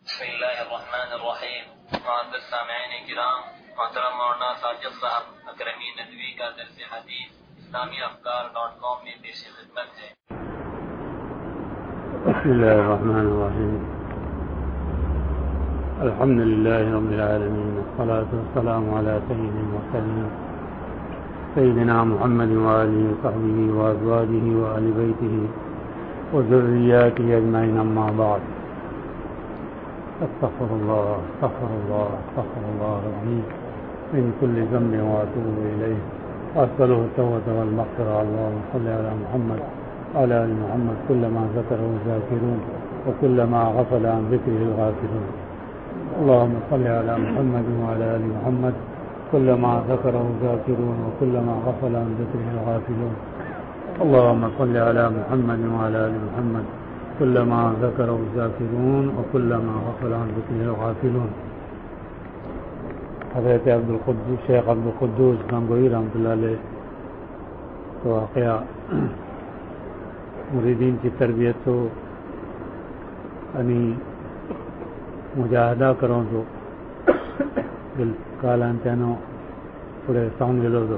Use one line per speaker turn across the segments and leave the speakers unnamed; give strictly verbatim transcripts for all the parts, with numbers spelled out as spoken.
بسم اللہ الرحمن الرحیم. معزز سامعین کرام، محترم مولانا ساجد صاحب اکرمی ندوی کا درس حدیث اسلامی افکار ڈاٹ کام میں پیش خدمت ہے.
بسم اللہ الرحمن الرحیم. الحمد للہ رب العالمین، والصلاة والسلام علی سید المرسلین سیدنا محمد وآلہ وصحبہ وازواجہ وآل بیتہ وذریاتہ اجمعین، اما بعد. استغفر اللہ استغفر اللہ استغفر اللہ ربی من كل ذنب واتوب الیہ واسألہ التوبة والمغفرة. اللهم صل على محمد وعلى آل محمد كلما ذكره الذاكرون وكلما غفل عن ذكره الغافلون. اللهم صل على محمد وعلى آل محمد كلما ذكره الذاكرون وكلما غفل عن ذكره الغافلون. اللهم صل على محمد وعلى آل محمد كلما ذكره الذاكرون وكلما غفل عن ذكره الغافلون. حضرت عبد القدوس شیخ عبد القدوس گنگوئی رحمۃ اللہ علیہ تو واقعہ مریدین کی تربیت تو یعنی مجاہدہ کرو تو دل کالان تینو پورے ساؤنڈ لو تو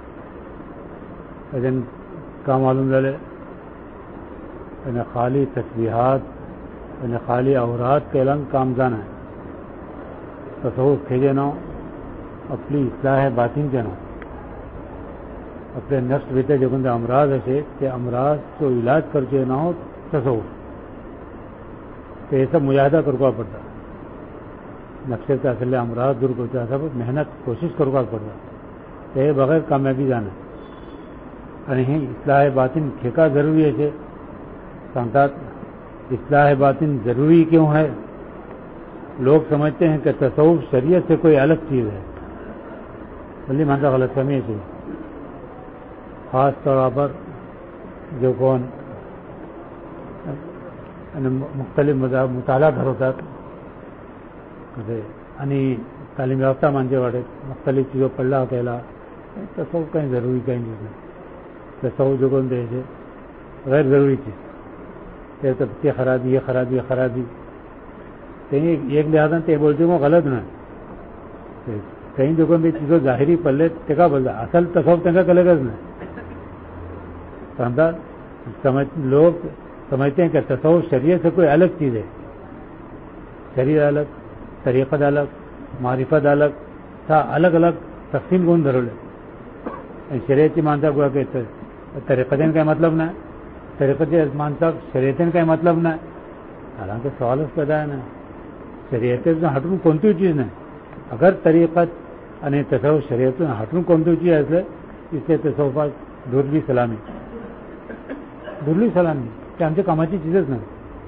لیکن کا معلوم لے یعنی خالی تسبیحات یعنی خالی اورات کے لنگ کامزان ہے. تصوف کھیجے نہ اپنی اصلاح باطن کے نہ اپنے نفس بیتے جو بندے امراض ہے کہ امراض کو علاج کر کے نہ ہو تصوف تو یہ سب مجاہدہ کروا پڑتا. نفس کا اصل امراض دور کرتا سب محنت کوشش کروا پڑتا. یہ بغیر کامیابی جانا یعنی اصلاح باطن ٹھیکا ضروری ہے. سانتات اصلاح باطن ضروری کیوں ہے؟ لوگ سمجھتے ہیں کہ تصوف شریعت سے کوئی الگ چیز ہے. بلی مانتا غلط فہمی ہے. خاص طور پر جو کون مختلف مطالعہ گھر ہوتا یعنی تعلیم یافتہ مانتے واڑے مختلف چیزوں پڑھا کہلا تصوف کہیں ضروری کہیں نہیں. تصوف جو کون دے سے غیر ضروری چیز یہ خرابی یہ خرابی یہ خرابی ایک لحاظ تو بولتے وہ غلط نہ کہیں جو بھی چیزوں ظاہری پلے ٹکا بولتا اصل تصوف ٹکا کلے گا نہ سمجھ لوگ سمجھتے ہیں کہ تصوف شریعت سے کوئی الگ چیز ہے. شریعت الگ، طریقت الگ، معرفت الگ تھا الگ الگ تقسیم کون ضرور ہے. شریعت کی مانتا ہوا کہ طریقتین کا مطلب نہ طریقت مانتا شریعتین کا مطلب نہ. حالانکہ سوال اس پیدا ہے نا شریعت ہٹوں کون سی چیز نہیں. اگر طریقت یعنی تصوف شریعت ہٹوں کون سی چیز ہے اس سے تصوفات دھرلی سلامی دھرلی سلامی کہ ہم سے کاماچی چیزیں نہیں.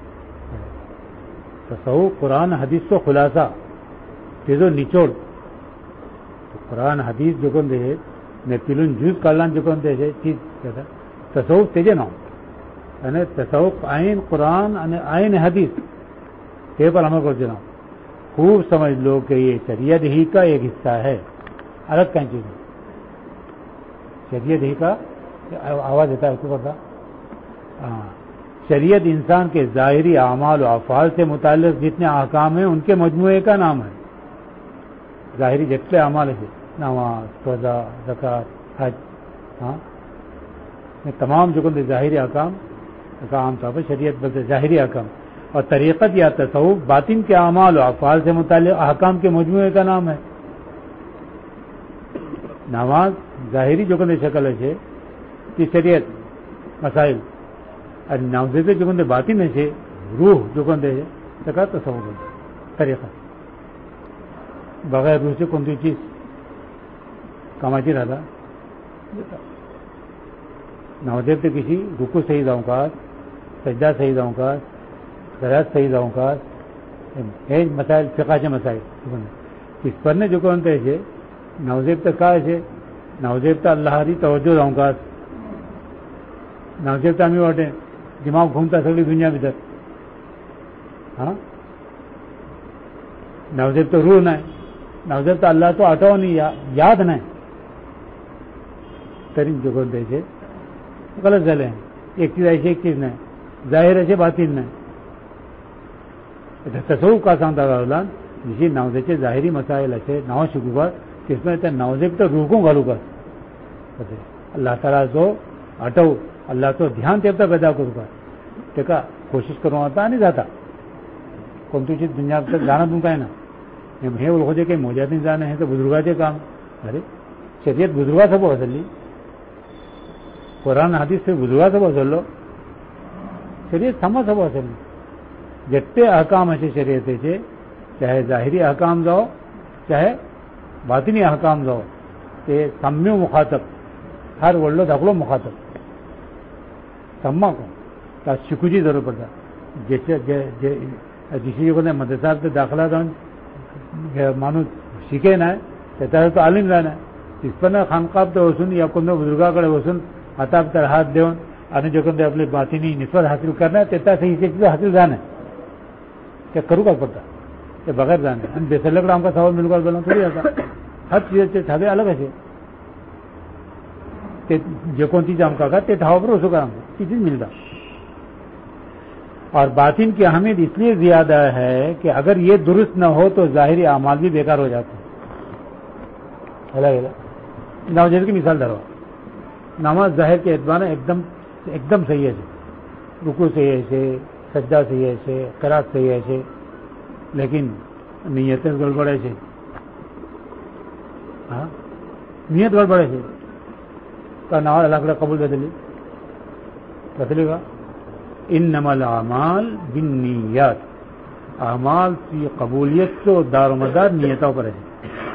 تصوف قرآن حدیث تو خلاصہ چیزوں نچوڑ قرآن حدیث جو کون دے میں پلون جوز کالان جو کون دے چیز کہتا تصوف تیجے نہ یعنی تصوف آئین قرآن آئین حدیث کے پر عمل کر دینا. خوب سمجھ لو کہ یہ شریعت ہی کا ایک حصہ ہے، الگ کہیں چیز نہیں. شریعت ہی کا آواز دیتا ہے اس کو کرتا ہاں شریعت انسان کے ظاہری اعمال و افعال سے متعلق جتنے احکام ہیں ان کے مجموعے کا نام ہے. ظاہری جتنے اعمال ہے نماز، روزہ، زکوٰۃ، حج، ہاں تمام جو کہ ظاہری احکام عام طور پر شریعت بلتے ظاہری احکام. اور طریقت یا تصوف باطن کے اعمال و افعال سے متعلق احکام کے مجموعے کا نام ہے. نماز ظاہری جو کہ شکل ہے کہ شریعت مسائل اور نوزے جو کہ باطن ہے روح جو کہ سکا تصوف طریقہ بغیر روح سے کون سی چیز کماتی رہتا. نوزیب تو کسی رکو صحیح جاؤں کا سجدہ صحیح جاؤں کا غیرت صحیح جاؤں کا مسائل فقہ سے مسائل اس پر نے جو کون ہے نوزیب تک کا ہے نوزیب تو اللہ ہری توجہ جاؤں کا نوزیب تو ہمیں واٹے دماغ گھومتا سگلی دنیا بھی تک ہاں نوزیب تو روح نہیں نوزیب تو اللہ تو ہٹاؤ نہیں یاد نہیں ترین جو کون ہے غلط جلے ہیں. ایک چیز ایسی ایک چیز نہیں ظاہر ایسے باطن نہیں تصوف کا सांगता रावला जी नवजेचे जाहिरी मसाईल असे नाव शिकूकर किसमें त्या नवजेक तर रोकून घालू कर अल्लाह ताला जो अटव अल्लाह तो ध्यान तेवता पैदा करू का ते का कोशिश करू आता आणि जाता कोणतीची दुनिया जाणं तुम काय ना हे ओळखोचे काही मोजातीन जाणं हे तर बुजुर्गाचे काम अरे शरीयत बुजुर्गा सब बसली कुरान हदीस से बुजुर्गा सब बसलो शरीयत समा सब बसली जट्टे अहकाम असे शरीयतेचे चाहे जाहिरी अहकाम जाओ चाहे बातिनी अहकाम जाओ ते सम्य मुखातब हर वडलो धाकलो मुखातब सम्मा को त्या शिकूची जरूर पडता ज्याच्या जे जे जिशी कोणी मदरसात दाखला जाऊन माणूस शिके नाही त्याचा तो आलिम जाणार तिथपण खानकाब तर बसून या कोणत्या बुजुर्गाकडे बसून हातात तर हात देऊन आणि जे कोणते आपली बातिनी निस्बत हासिल करणार त्याचा सही हासिल जाणं ते करू का पडता ते बघत जाणं आणि बेसरल्याकडे आमका सवाल मिळून बोलून थोडी जाता हर चीजचे ठावे अलग असे ते जे कोणती आमका का ते ठावावर असो का आमका चीज मिलता और बातिन की अहमियत इसलिए ज्यादा है कि अगर ये दुरुस्त न हो तो जाहिरी अमाल भी बेकार हो जाते हैं अलग अलग नवजेद की मिसाल धरो नमाज जाहिर के एतबार एकदम एकदम सही है रुकू सही है सज्जा सही है करात सही है लेकिन नियत गड़बड़ है हाँ नियत गड़बड़ है का नमाज अल्लाह के कबूल बदली बदलेगा इन्नमल आमाल बिन्नियात अमाल की कबूलियत को दारोमदार नियतों पर है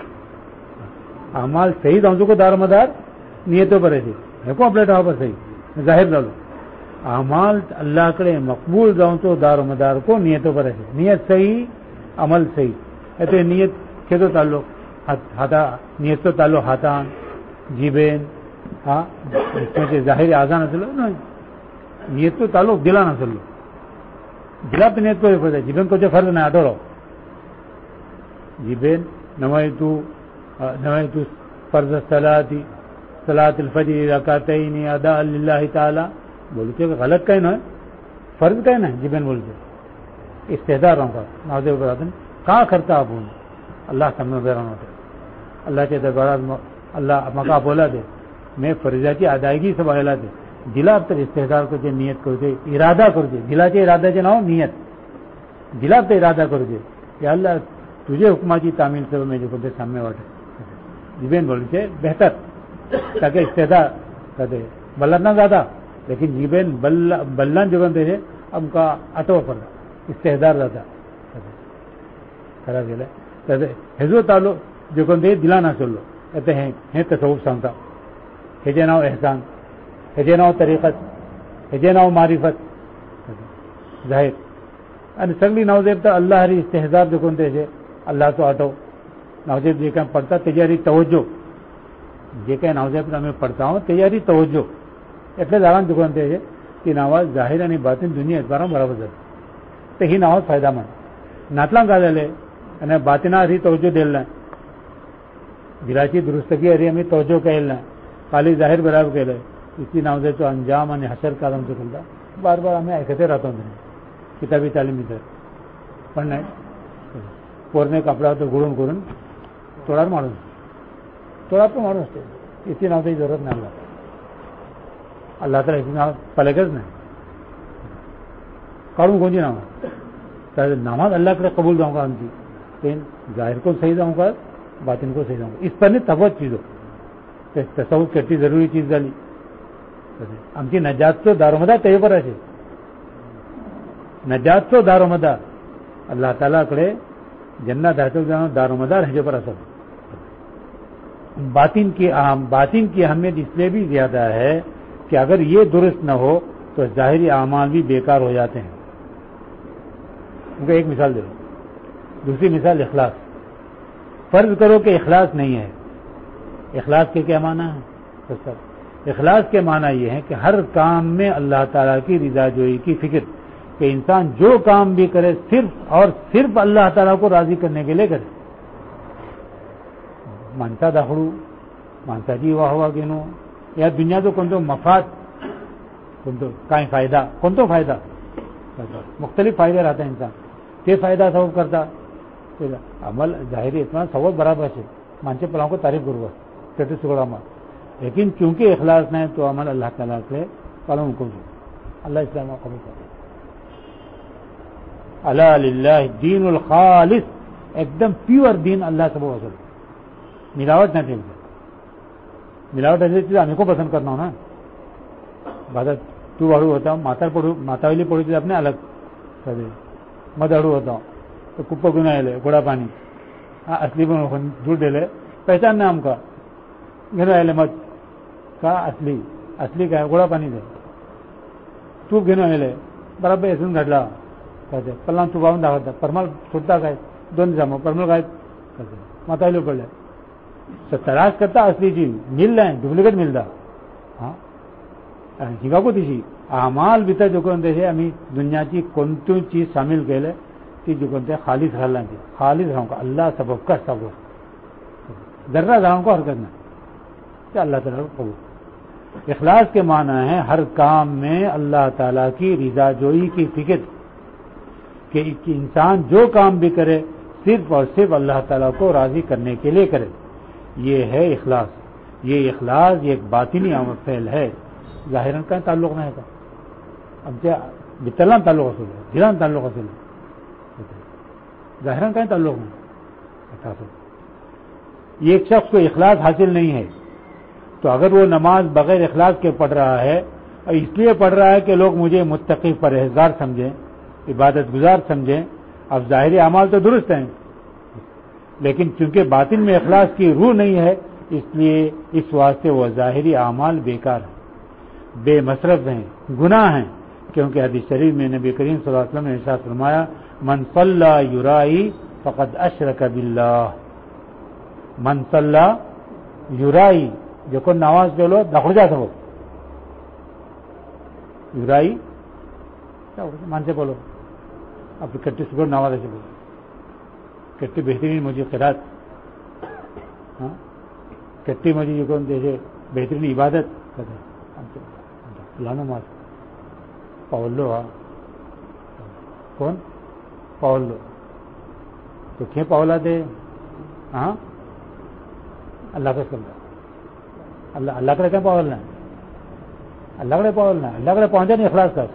अमाल सही समझो को दारोमदार नियतों पर है देखो अपने ठाव पर सही जाहिर डालो अमाल अल्लाह के मकबूल जाऊं तो दारोमदार को नियतों पर है नियत सही अमल सही है तो नियत के तो ताल्लुक हाथा नियत तो ताल्लुक हाथान जीबेन हाँ इसमें जाहिर आजान असल नहीं नियत तो ताल्लुक दिला ना चलो दिला पे नियत को पड़ता है जीबन को जो फर्ज ना आटो रहो जीबन नवाई तू नवाई तू फर्ज सलाती सलात अलफजर रकातैन अदा लिल्लाहि ताला बोलते गलत कहीं ना फर्ज कहीं ना जीबन बोलते इस्तेदार होगा नाज़े बरादन कहाँ करता आप अल्लाह सामने बेरान होते अल्लाह के दरबार अल्लाह मका बोला दे मैं फरिजाची अदायगी सब आयला दे दिला तर इस्तेदार को जे नियत करू दे इरादा करू दे दिलाचे इरादाचे नाव नियत दिला तर इरादा करू दे कि अल्लाह तुझे हुक्माची तामील सब में जो कोणते साम्य वाटे जीबेन बोलते बेहतर ताकि इस्तेदार कहते बल्लन ना ज्यादा लेकिन जीबेन बल्ला बल्लन जो कहते हैं हमका अटो पड़ा इस्तेदार जाता खरा गेला तर हेजो तालो जो कोणते दिला ना चलो कहते हैं हे तसव्वुफ सांगता हेजे नाव एहसान हेजे नाव तरीकत हेजे नाव मारिफत जाहिर आणि सगळी नावजेब तर अल्लाह हरी इस्तेहजार जो कोणते છે अल्लाह तो आटो नावजेब जे काय पडता त्याची हरी तवज्जो जे काय नावजेब અમે પડતા હો त्याची हरी तवज्जो એટલે જાણ जो कोणते છે की नावाज जाहीर आणि बातिन दुनिया द्वारा बराबर जाते तर ही नाव फायदामंद नातला काय झाले आणि बातिना हरी तवज्जो देल नाही दिलाची दुरुस्तगी हरी आम्ही तवज्जो केल नाही खाली जाहीर बराबर केलं इसी नावजेचो अंजाम आणि हशर कालमचो करता बार बार आम्ही ऐकते राहतो किताबी तालीम इतर पण नाही पोरने कपडा तो गुळून करून तोडार माणूस तोडा पण माणूस असते इसी नावाची जरूरत नाही अल्लाह अल्लाह तर इसी नाव पलकच नाही काढून कोणती नाव तर नमाज अल्लाहकडे कबूल जाऊ का आमची ते जाहिर को सही जाऊ का बातिन को सही जाऊ इस पर ने तवज्जो चीजो तसव्वुफ कितनी जरूरी चीज झाली आमची नजातचो दारोमदार तेवर असे नजातचो दारोमदार अल्लाह तालाकडे जन्नत हासिल करना दारोमदार है पर असर बातिन की अहम बातिन की अहमियत इसलिए भी ज्यादा है कि अगर ये दुरुस्त न हो तो जाहिरी अमाल भी बेकार हो जाते हैं उनको एक मिसाल दे दूसरी मिसाल इखलास फर्ज करो कि इखलास नहीं है इखलास के क्या माना है तो सब इखलास के माना ये है कि हर काम में अल्लाह ताला की रिज़ाजोई की फिक्र कि इंसान जो काम भी करे सिर्फ और सिर्फ अल्लाह ताला को राजी करने के लिए करे मानसा दाखडू माणसाची वाहवा घेणं या दुनियाचो कोणतो मफाद कोणतो काय फायदा कोणतो फायदा मुख्तलिफ फायदे राहता इंसान તે ફાયદા સૌ કરતા અમલ જાહેરી ઇતના સૌ બરાબર છે માનસે પલાઓ को तारीफ करूंगा स्टेटस में लेकिन चूंकि इखलास नहीं तो अमल अल्लाह ताला से पालन को अल्लाह इस्लाम कबूल करे अला लिल्लाह दीनुल खालिस एकदम प्योर दीन अल्लाह सब असल मिलावट नहीं थी मिलावट ऐसी चीज हमें को पसंद करना हो ना बात तू वाड़ू होता हूँ माता पढ़ू मातावली पढ़ू थी अपने अलग सदे मत अड़ू होता हूँ तो कुप्पा गुना ले घोड़ा पानी हाँ असली बन झूठ डेले पहचान ना हमका घेनो आले मत का असली असली काय घोड़ा पानी दे तूप घेनो आले बराबर ऐसून घडला कहते पल्ला तू वाहून दाखवता परमल सुटता काय दोन दिवसा परमल काय कहते मातावली पडले तो तलाश करता असली चीज मिल रहे डुप्लिकेट मिलता हाँ हिंगा को दिशी अमाल भितर जो कोणते आम्ही दुनियाची कोणती चीज सामील केले ती जो कोणते खालीच घालना खालीच राहूं का अल्लाह सबब का सब जर्रा जाऊं को हरकत नहीं क्या अल्लाह ताला को कबूल इखलास के माना है हर काम में अल्लाह ताला की रिजाजोई की फिक्र कि इंसान जो काम भी करे सिर्फ और सिर्फ अल्लाह ताला को राजी करने के लिए करे ये है इखलास ये इखलास ये एक बातिनी अमल फेल है जाहिरन का ताल्लुक नहीं है अब क्या बितलान ताल्लुक असूल है जिलान ताल्लुक असूल है जाहिरन का ताल्लुक नहीं ये एक शख्स को इखलास हासिल नहीं है तो अगर वो नमाज बगैर इखलास के पढ़ रहा है और इसलिए पढ़ रहा है कि लोग मुझे मुत्तकी परहेजगार समझें इबादत गुजार समझें अब जाहिरी अमाल तो दुरुस्त हैं लेकिन चूंकि बातिन में इखलास की रूह नहीं है इसलिए इस वास्ते वह जाहिरी अमाल बेकार है बेमसरफ हैं गुनाह हैं क्योंकि हदीस शरीफ में नबी करीम सल्लल्लाहु अलैहि वसल्लम ने इरशाद फरमाया मन सल्ला युराई फक़द अशरक बिल्लाह मन सल्ला युराई जो को नमाज के लो दखड़ जा सको युराई मान से बोलो अब कट्टी सुबह नमाज ऐसे बोलो कट्टी बेहतरीन मुझे किरात हाँ कट्टी मुझे जो कौन जैसे बेहतरीन इबादत लाना मास पावलो हाँ कौन पावलो तो क्या पावला दे हाँ अल्लाह का करता अल्लाह अल्लाह करे क्या पावलना अल्लाह करे पावलना अल्लाह करे पहुंचा नहीं इखलास कर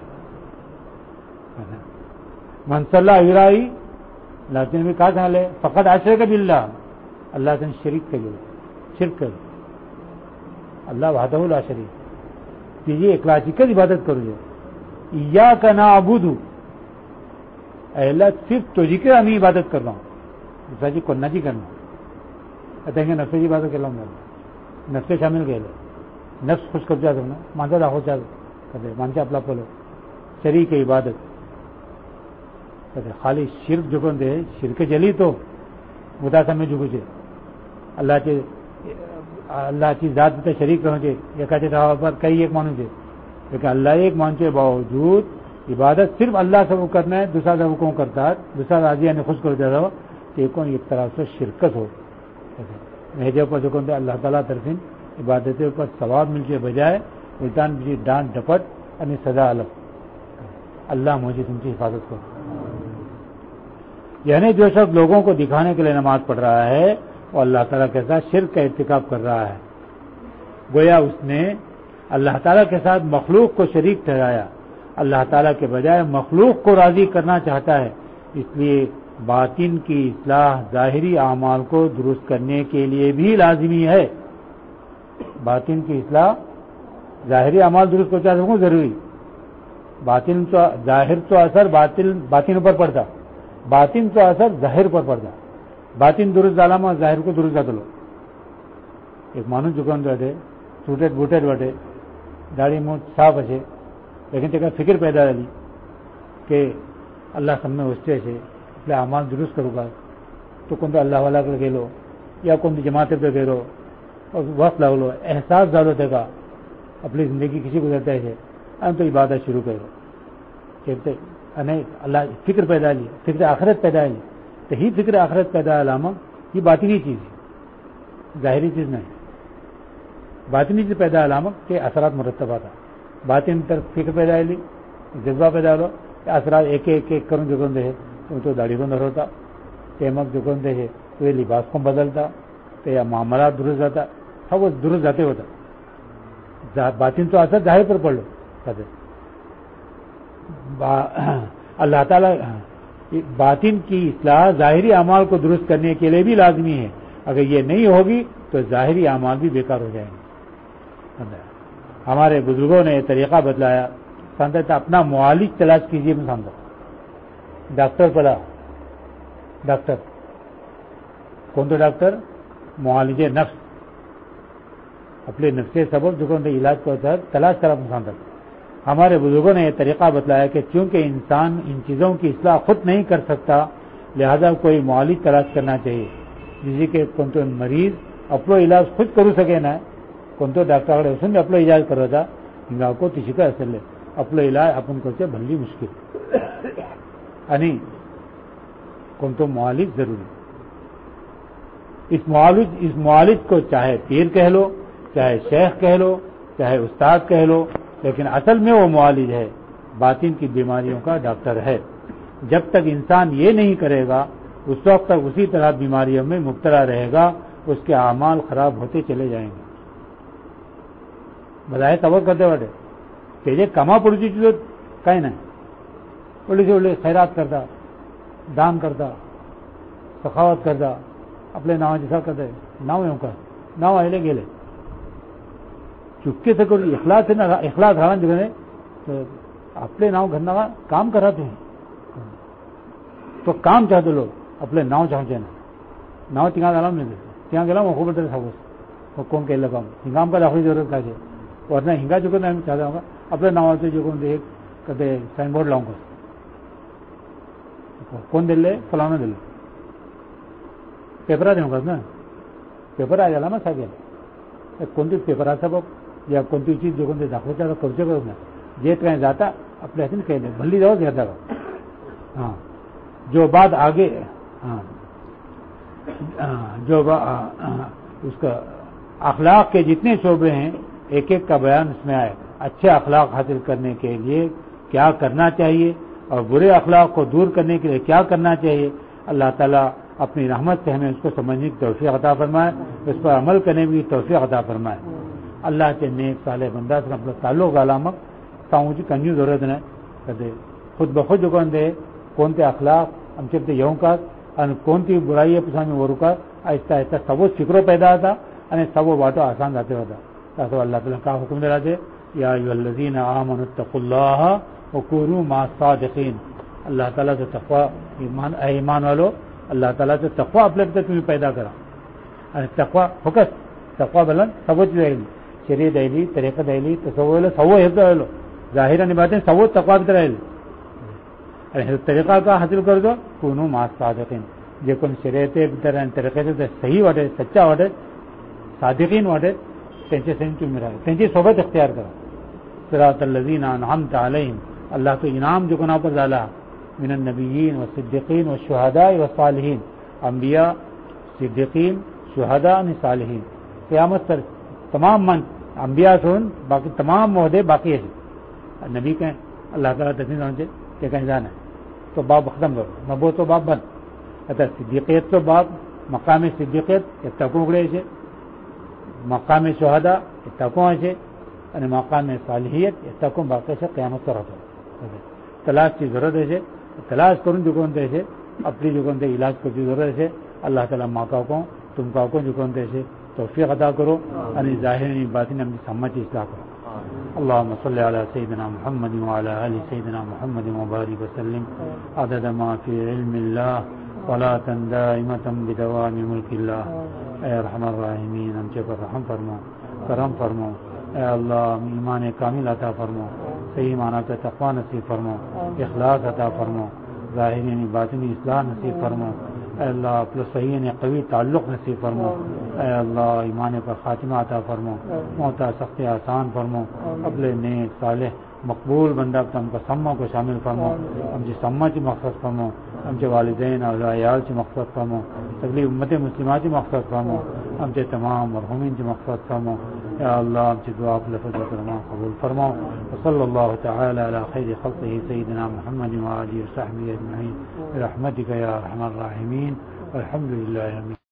मनसल्ला इराई लातिन में कहा था ले फकत आश्रय का बिल्ला अल्लाह से शरीक कर शिरक कर अल्लाह वहदहु ला शरीक कीजिए इखलासिकल इबादत करो इय्याका नअबुदु अल्लाह सिर्फ तुझी के हम इबादत कर रहा हूँ दूसरा जी कोन्ना जी करना अतंगे नफ्स की इबादत कर रहा हूँ नफ्स शामिल केलं नफ्स खुश कर जातो ना माणसा दाखवचा कदे माणसे आपला फलो शरीक इबादत कदे खाली शिरक जो कोण दे शिरक जली तो मुदासा में जुगु छे अल्लाह के अल्लाह की जात ते शरीक करो छे एकाचे रावा पर कई एक मानू छे लेकिन अल्लाह एक मान छे बावजूद इबादत सिर्फ अल्लाह से वो करना है दूसरा सब को करता है दूसरा राजी यानी खुश कर देता हो तो कौन एक तरह से शिरकत हो मेरे ऊपर जो कौन अल्लाह ताला तरफीन इबादतें ऊपर सवाब मिलके बजाय उल्टान बीजी डांट डपट और सजा अलग अल्लाह मुझे तुमकी हिफाजत करो यानी जो सब लोगों को दिखाने के लिए नमाज पढ़ रहा है वो अल्लाह ताला के साथ शिर्क का इर्तिकाब कर रहा है गोया उसने अल्लाह ताला के साथ मखलूक को शरीक ठहराया अल्लाह ताला के बजाय मखलूक को राजी करना चाहता है इसलिए बातिन की इस्लाह जाहिरी आमाल को दुरुस्त करने के लिए भी लाजिमी है बातिन की इस्लाह जाहिरी अमाल दुरुस्त को चाह सकूं जरूरी बातिन तो जाहिर तो असर बातिल बातिन पर पड़ता बातिन तो असर जाहिर पर पड़ता बातिन दुरुस्त झाला मग जाहिर को दुरुस्त जातलो एक माणूस जुकान जाते सुटेड बुटेड वाटे दाढ़ी मूठ साफ असे लेकिन तेका फिक्र पैदा झाली के अल्लाह सामने वस्ते छे એટલે अमाल दुरुस्त करू का तो कोणत्या अल्लाहवालाकडे गेलो या कोणती जमातेकडे गेलो वक्त लागलो एहसास झालो तेका आपली जिंदगी कशी गुजरता है आणि तो इबादत शुरू केलो कहते अने अल्लाह फिक्र पैदा झाली फिक्र आखिरत पैदा झाली तो ही फिक्र आखिरत पैदा झाला मग ही बातिनी चीज जाहिरी चीज नाही बातिनी चीज पैदा झाला मग ते असरात मुरत्तब आता बातिन तर फिक्र पैदा झाली जज्बा पैदा झालो असरात एक एक एक करून जगून दे तो تو داڑھی کو نہ ہوتا تیمک جو کون تھے تو یہ لباس کو بدلتا تو یا معاملات درست جاتا تھا وہ درست جاتے ہوتا باطن تو اثر ظاہر پر پڑھ لو اللہ تعالیٰ باطن کی اصلاح ظاہری اعمال کو درست کرنے کے لیے بھی لازمی ہے. اگر یہ نہیں ہوگی تو ظاہری اعمال بھی بیکار ہو جائیں گے. ہمارے بزرگوں نے یہ طریقہ بتلایا سمجھتا اپنا معالج تلاش کیجیے. میں سمجھا ڈاکٹر پڑا ڈاکٹر کون تو ڈاکٹر معالج نفس اپنے نفس سبب جو کون علاج کو تلاش کرا. مسامتا ہمارے بزرگوں نے یہ طریقہ بتلایا کہ چونکہ انسان ان چیزوں کی اصلاح خود نہیں کر سکتا لہذا کوئی معالج تلاش کرنا چاہیے جس کے کون تو مریض اپنا علاج خود کرو سکے نا کون تو ڈاکٹر اس نے اپنا علاج کرو تھا ہنگا کو کسی کا اثر لے اپنا علاج اپن کو بھلی مشکل یعنی کون تو معالج ضروری. اس معالج اس معالج کو چاہے پیر کہہ لو چاہے شیخ کہہ لو چاہے استاد کہہ لو لیکن اصل میں وہ معالج ہے باطن کی بیماریوں کا ڈاکٹر ہے. جب تک انسان یہ نہیں کرے گا اس وقت تک اسی طرح بیماریوں میں مبتلا رہے گا اس کے اعمال خراب ہوتے چلے جائیں گے. بظاہر تبر کرتے بیٹھے کہ یہ کما پڑتی چیز کہیں نہیں اڑی سے اڑے خیرات کرتا دان کرتا سخاوت کرتا اپنے ناؤ جیسا کرتے ناؤ یوں کا ناؤ آئے گیلے چپکے سے کوئی اخلاص ہے نا اخلاص ہارا جگہ اپنے ناؤ گھرنا کا کام کراتے ہیں تو کام چاہتے لوگ اپنے ناؤ چاہتے نا ناؤ تینگا دلام نہیں دیتے تینگا گلا وہ خوب بڑھتے سب کون کہ لگا ہنگام کا داخلی ضرورت کا ہے ورنہ ہنگا جو کرنا چاہتا ہوں گا اپنے ناؤ سے جو کون دیکھ کہتے سائن بورڈ لاؤں گا کون دل لے فلانا دل پیپر آ دوں گا نا پیپر آ جانا نا ساگے کون پیپر آ سب یا کون چیز جو کون داخلے چاہتا قبضے کرو نا جیت کہیں جاتا اپنے ایسے کہہ دیں بھلی جاؤ زیادہ ہاں جو بات آگے ہاں جو اس کا اخلاق کے جتنے شعبے ہیں ایک ایک کا بیان اس میں آئے. اچھے اخلاق حاصل کرنے کے لیے کیا کرنا چاہیے اور برے اخلاق کو دور کرنے کے لیے کیا کرنا چاہیے. اللہ تعالیٰ اپنی رحمت سے ہمیں اس کو سمجھنے کی توفیق عطا فرمائے اس پر عمل کرنے کی توفیق عطا فرمائے. اللہ کے نیک صالح بندہ سے اپنا تعلق علامت تاؤں کنجو ضرورت نہیں کہتے خود بخود جو کون دے کون تے اخلاق ہم چلتے یوں کا کون سی برائی ہے پسا میں وہ رکا آہستہ آہستہ سب وہ فکروں پیدا ہوتا اور سب وہ باٹو آسان جاتے ہوتا تاکہ اللہ تعالیٰ کا حکم دے رہا تھے یا ایھا الذین آمنوا اتقوا اللہ وکونوا مع الصادقین. اللہ تعالیٰ سے تقوی ایمان اے ایمان والو اللہ تعالیٰ سے تقوی اپنے پہ تمہیں پیدا کرا تقوی فوکس تقوی بلند سب چیز رہے شریعت دہلی طریقہ دہلی تصور سب حفظ رہے ظاہر نہیں باتیں سب تقوی بھی رہے طریقہ کا حاصل کر دو کونوا مع الصادقین. جو کون شریعت طریقے سے صحیح واٹے سچا واٹے صادقین واٹے تینچے سینچو میرا تینچے صحبت اختیار کرا. صراط الذین انعمت علیہم اللہ تو انعام جو کنا پر ڈالا من النبیین والصدیقین والشہداء والصالحین انبیاء صدیقین شہداء صالحین قیامت تک تمام من انبیاء سن باقی تمام عہدے باقی ہے نبی کہیں اللہ تعالیٰ تسلیم سمجھے کہ کہیں جانا ہے تو باب ختم کرو نبو تو باب بند اچھا صدیقیت تو باب مقام صدیقیت اتقوں گڑے سے مقام شہداء اتقوں سے અને મકામે સાલિહિયત એ તકો બાકી છે قیامت પર હતો તલાશ کی ضرورت ہے تلاش کروں جو کون دے سے اپنی جو کون دے علاج کو جو ضرورت ہے اللہ تعالیٰ ماں کو تم کا کو جو کون دے سے توفیق عطا کرو یعنی ظاہری باطن ہم سمجھ اصلاح کرو. اللهم صل على سيدنا محمد وعلى آل سيدنا محمد وبارك وسلم عدد ما في علم الله صلاة دائمة بدوام ملك الله. اے ارحم الراحمین ہم سے پر رحم فرما کرم فرما. اے اللہ ایمان کامل عطا فرما صحیح معنی سے تقوی نصیب فرما اخلاص عطا فرما ظاہری یعنی باطنی اصلاح نصیب فرما. اے اللہ پلس صحیح یعنی قوی تعلق نصیب فرما. اے اللہ ایمان پر خاتمہ عطا فرما موتا سخت آسان فرما اپنے نیک صالح مقبول بندہ ہم کا سما کو شامل فرما ہم سے سما کی مقصد فرما ہم سے والدین اور عیال سے مقصد فرما تکلیف امت مسلمات کی مقصد فرما ہم سے تمام مرحومین کی مقصد فرما. یا اللہ ہم سے دعا لفظ و کلمات قبول فرماؤ. وصلی اللہ تعالی علی خیر خلقہ سیدنا محمد وآلہ وصحبہ اجمعین برحمتک یا ارحم الراحمین والحمد للہ.